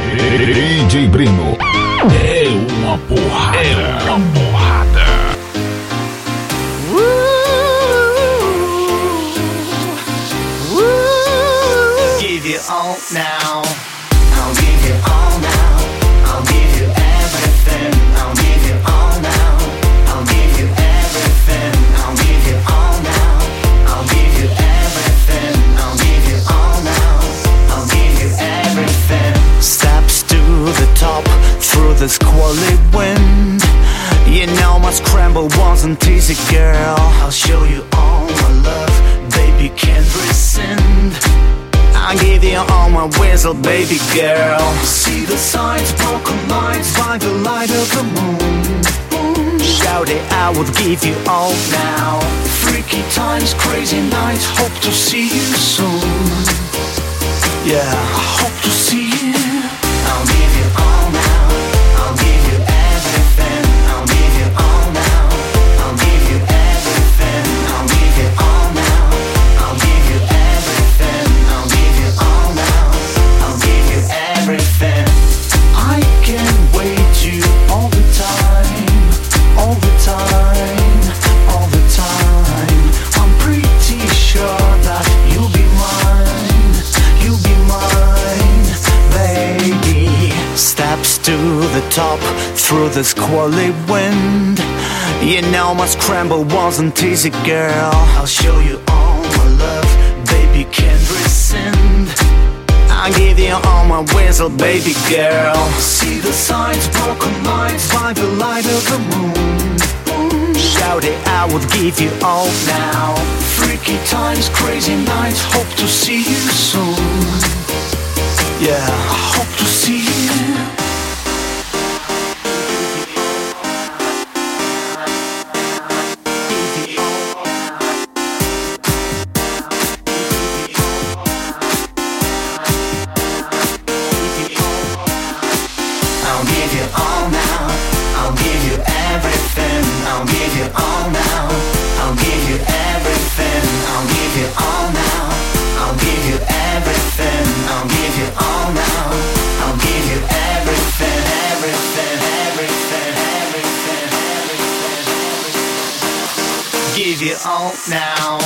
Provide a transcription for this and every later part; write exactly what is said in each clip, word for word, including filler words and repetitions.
D J Breno é uma porrada. É uma porrada. Give you all now. I'll give you all now. I'll give you everything. I'll give you all now. I'll give you everything. I'll give you all now. I'll give you everything. I'll give you all now. I'll give you everything. Steps to the top through the squally wind. You know my scramble wasn't easy, girl. I'll show you all my love, baby, can't rescind. I'll give you all my whistle, baby girl. See the signs, broken lights by the light of the moon. Shout it, I would give you all now. Freaky times, crazy nights, hope to see you soon. Yeah, I hope to see you. I'll give you all now. I'll give you everything. I'll give you all now. I'll give you everything. I'll give you all now. I'll give you everything. I'll give you all now. I'll give you everything. I can't wait you all the time, all the time, all the time. I'm pretty sure that you'll be mine, you'll be mine, baby. Steps to the top through the squally wind. You know my scramble wasn't easy, girl. I'll show you all my love, baby, can't rescind. I'll give you all my whistle, baby girl. See the signs, broken lights by the light of the moon. Shout it, I would give you all now. Freaky times, crazy nights, hope to see you soon. Yeah, I hope to see you. I'll give you all now. I'll give you everything. I'll give you all now. I'll give you everything. I'll give you all now. I'll give you everything. I'll give you all now. I'll give you everything, everything, everything, everything, everything. Give you all now.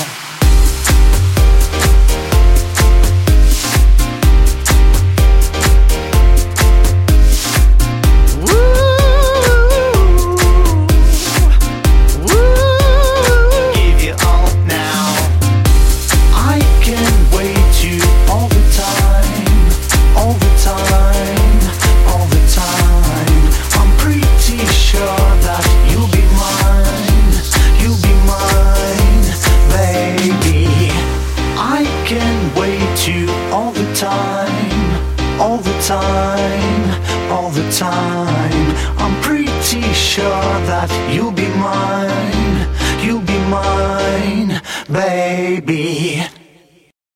All the time, all the time, all the time. I'm pretty sure that you'll be mine, you'll be mine, baby.